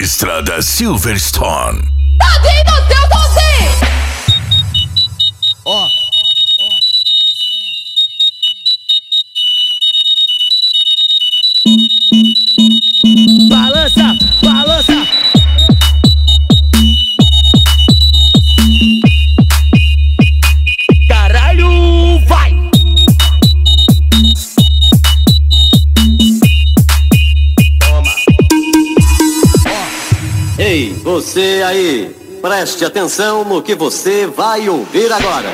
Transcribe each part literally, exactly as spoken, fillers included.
Estrada Silverstone. Tadinho do seu Todinho! Ó. Balança, balança. Caralho, vai. Toma. Ei, você aí, preste atenção no que você vai ouvir agora.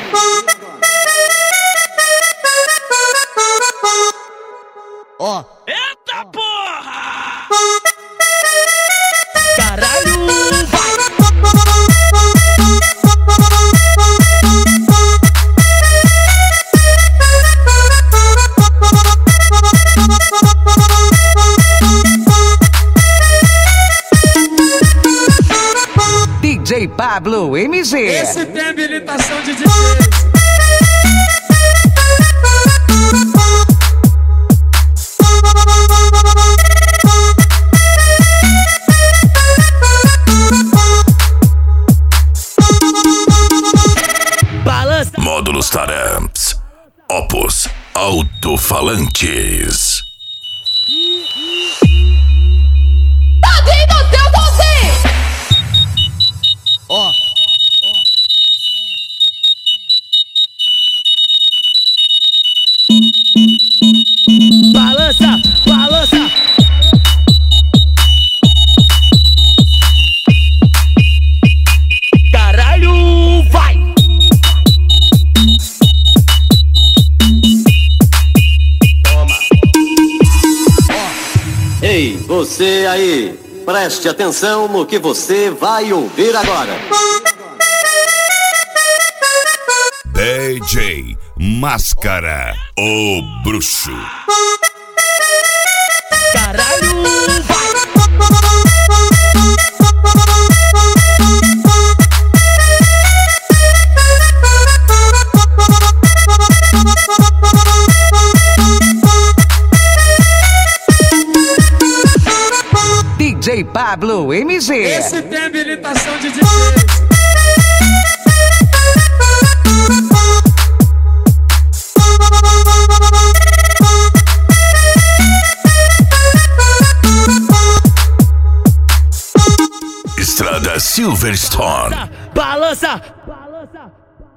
Ó. Eita porra! Caralho, vai. D J Pablo M Z. Esse tem habilitação de D J. Balança. Módulos Taramps. Opus Alto-Falantes. Tadinho do seu Todinho! Ó. Balança, balança. Caralho, vai. Toma. Ei, você aí, preste atenção no que você vai ouvir agora. D J Máscara, o bruxo. Caralho, vai. D J Pablo M Z. Esse tem habilitação de D J. Estrada Silverstone.